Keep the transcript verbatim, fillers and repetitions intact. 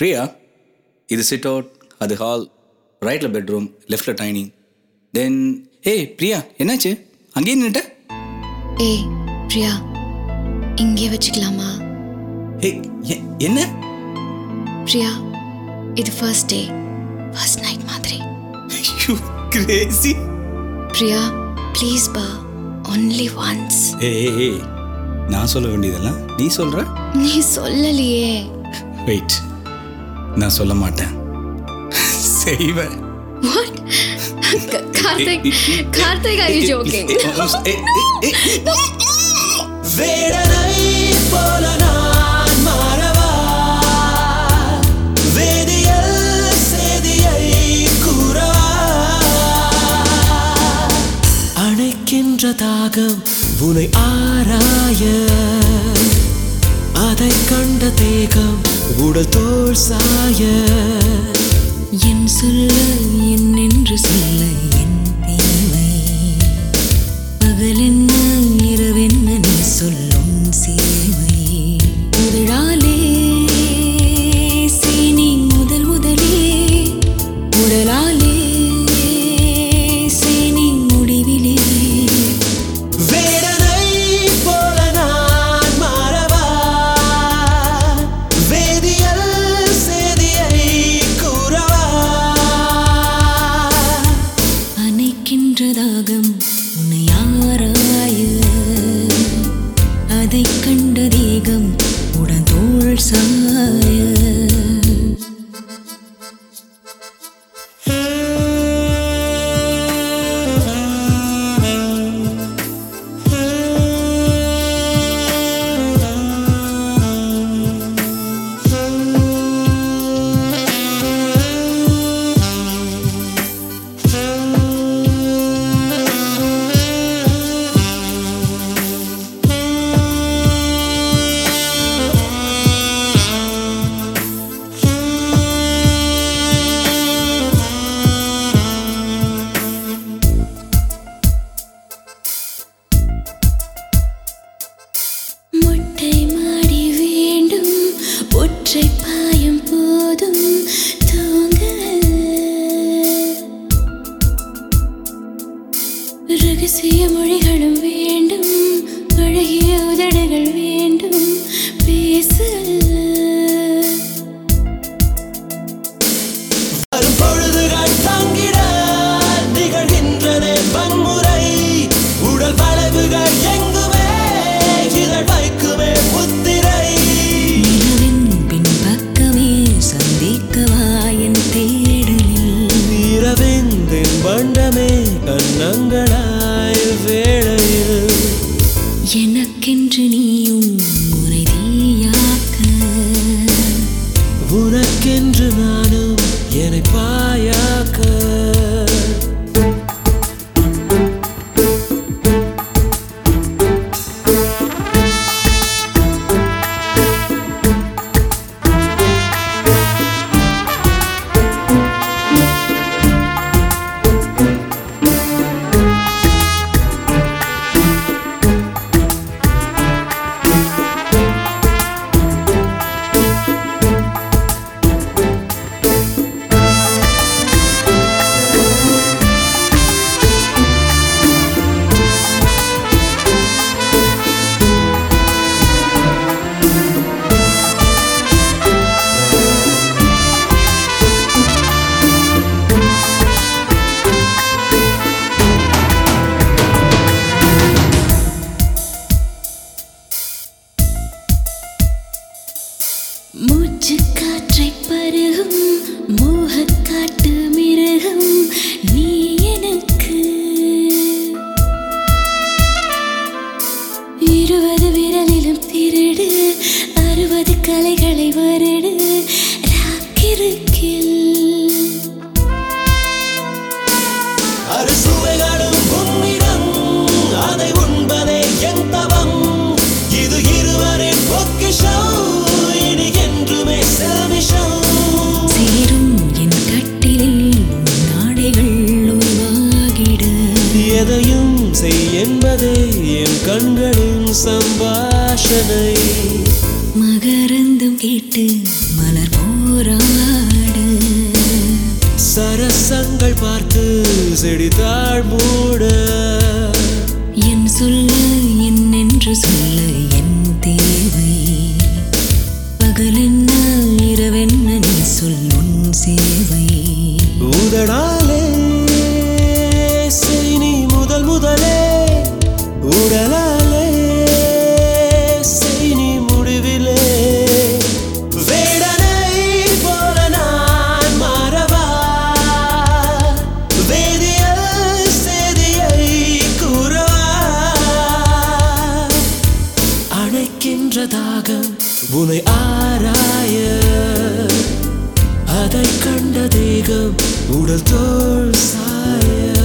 பிரியா, இது sit out, அது hall, ரைட்டில் பெட்ரூம், லெஃப்டில் டைனிங். தென் ஏய் பிரியா, என்னாச்சு அங்கேயே நின்னுட்ட? ஏய் பிரியா, இங்கே வச்சுக்கலாமா? ஏய் என்ன பிரியா, இது ஃபர்ஸ்ட் டே, ஃபர்ஸ்ட் நைட் மாதிரி. You crazy. பிரியா ப்ளீஸ் பா, ஒன்லி ஒன்ஸ். ஏய் ஏய், நான் சொல்ல வேண்டியதெல்லாம் நீ சொல்ற. நீ சொல்லலையே. வெயிட், நான் சொல்ல மாட்டேன், செய்வேன். What? Karthik, Karthik, are you joking? வேடனை போல நான் மாறவா, வேதியல் செய்தியை கூறவா, அணைக்கின்ற தாகம் உனை ஆராய, அதை கண்ட தேகம் உடல் தோள் சாய, என் சொல்ல என் என்று சொல்ல என் தேவை, பகலென்ன இரவென்ன நீ சொல்லும் சேவை, உதழாலே சீனி முதல் முதலே, உடலாலே சீனி முடிவிலே, வேடனை போல நான் மாறவா, வேதியல் செய்தியை கூறவா, அணைக்கின்ற தாகம் உன்னை ஆராய, அதை கண்ட தேகம் உடன் தோள் சாய. மொட்டை மாடி வேண்டும், ஒற்றை பாயம் போதும் தூங்க, ரகசிய மொழிகளும் வேண்டும், அழகிய உதடுகள் வேண்டும் பேச, வரும் பொழுதுகள் தங்கிட நிகழ்கின்றனே வன்முறை, உடல் வளைவுகள் எங்குமே இதழ் வைக்குமே முத்திரை, நிலவின் பின்பக்கமே சந்திக்கவா என் தேடலில், இரவெந்தின் வண்டமே கண்ணங்களாய் வேளையில், எனக்கென்று நீயும் உனை தீயாக்க, உனக்கென்று நானும் என்னை பாயாக்க, மூச்சு காற்றை பருகும் மோகக்காட்டு மிருகம் நீ எனக்கு, இருபது விரலிலும் திருடு, அறுபது கலைகளை வருடு ராக்கிருக்கில், அறுசுவைகளும் உன்னிடம், அதை உண்பதே என் தவம், இது இருவரின் பொக்கிஷம், இனி என்றுமே செல்விஷம், சேரும் என் ரசங்கள் பார்த்து செடித்தாள் மூட என் சொல்ல என்னென்று சொல்ல என் தேவை பகலென்ன இரவென்ன நீ சொல் உன் சேவை உதடாலே செய் நீ முதல் முதலே உடலாலே செய் நீ முடிவிலே வேடனை போல நான் மாறவா வேதியல் சேதியை கூறவா அணைக்கின்ற தாகம் உனை ஆராய அதை கண்ட தேகம் உடல் தோள் சாய